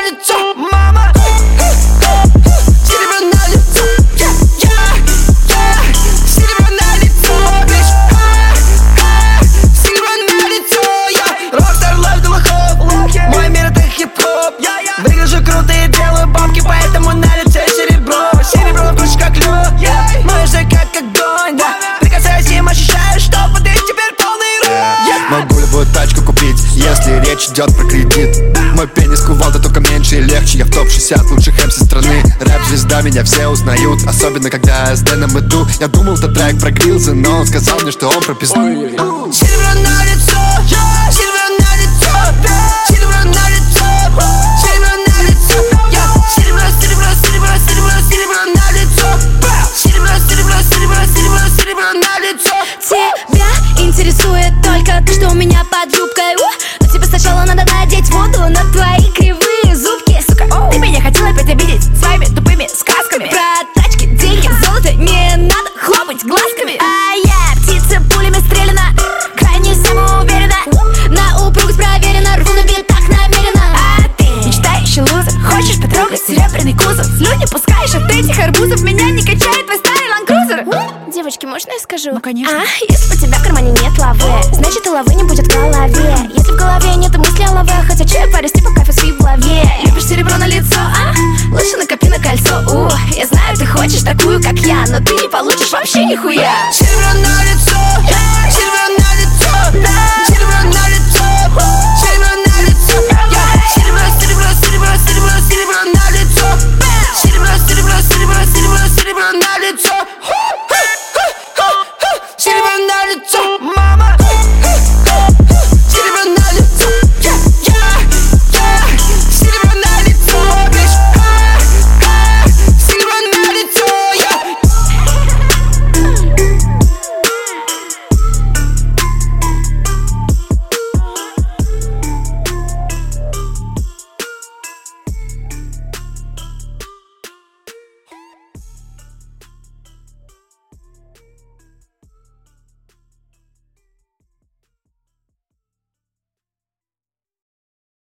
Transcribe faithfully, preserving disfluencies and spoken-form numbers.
на лицо, мама. Серебро на лицо, я, я, я. Серебро на лицо, bitch. Серебро на лицо, я. Rockstar life до лохов. Мой мир это хип-хоп. Выгляжу круто и делаю бабки, поэтому на лице серебро. Серебро в душе как лед, моя же как огонь, да. Прикасаясь им, ощущаю, что под их теперь полный рот. Могу любую тачку купить, если речь идет про кредит. Мой пенис кувалда, только меньше и легче. Я в топ шестьдесят лучших эм си страны. Рэп-звезда, меня все узнают. Особенно, когда я с Дэном иду. Я думал, это трек про Грилзы, но он сказал мне, что он про пизду. Серебро на лицо, серебро на лицо, серебро на лицо, серебро на лицо, серебро, серебро, серебро, серебро, серебро на лицо, серебро, серебро, серебро, серебро, серебро на лицо. Тебя интересует только то, что у меня под юбкой. Но тебе сначала надо надеть воду на твои кривые зубки. Сука, ты меня хотела опять обидеть своими тупыми сказками про тачки, деньги, золото. Не надо хлопать глазками. А я птица пулями стреляна, крайне самоуверена, на упругость проверена, рву на битах намеренно. А ты мечтающий лузер, хочешь потрогать серебряный кузов? Слюни пускаешь от этих арбузов, меня не качает твой старый ланкрузер. Девочки, можно я скажу? Ну, конечно. А, если у тебя в кармане нет лавы, значит и лавы не будет в голове. Если в голове нет мысли о лаве, хотя чаю порасти, пока фисы в голове. Любишь серебро на лицо, а? Лучше накопи на кольцо, у. Я знаю, ты хочешь такую, как я, но ты не получишь вообще нихуя.